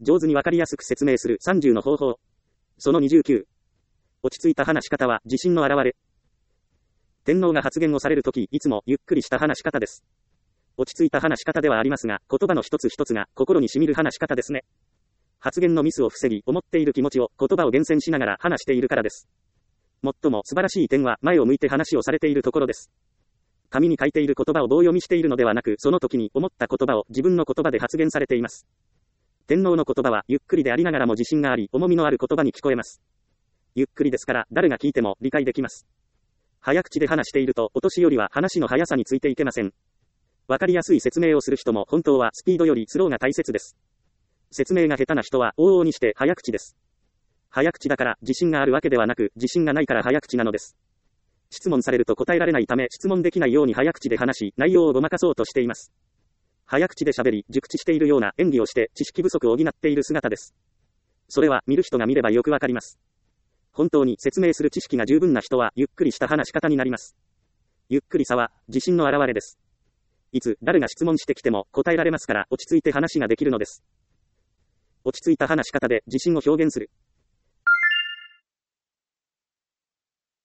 上手にわかりやすく説明する30の方法。その29。落ち着いた話し方は自信の表れ。天皇が発言をされるとき、いつもゆっくりした話し方です。落ち着いた話し方ではありますが、言葉の一つ一つが心に染みる話し方ですね。発言のミスを防ぎ、思っている気持ちを言葉を厳選しながら話しているからです。最も素晴らしい点は前を向いて話をされているところです。紙に書いている言葉を棒読みしているのではなく、その時に思った言葉を自分の言葉で発言されています。天皇の言葉はゆっくりでありながらも自信があり、重みのある言葉に聞こえます。ゆっくりですから、誰が聞いても理解できます。早口で話していると、お年寄りは話の速さについていけません。わかりやすい説明をする人も本当はスピードよりスローが大切です。説明が下手な人は往々にして早口です。早口だから自信があるわけではなく、自信がないから早口なのです。質問されると答えられないため、質問できないように早口で話し、内容をごまかそうとしています。早口で喋り、熟知しているような演技をして知識不足を補っている姿です。それは見る人が見ればよくわかります。本当に説明する知識が十分な人はゆっくりした話し方になります。ゆっくりさは自信の表れです。いつ誰が質問してきても答えられますから、落ち着いて話ができるのです。落ち着いた話し方で自信を表現する。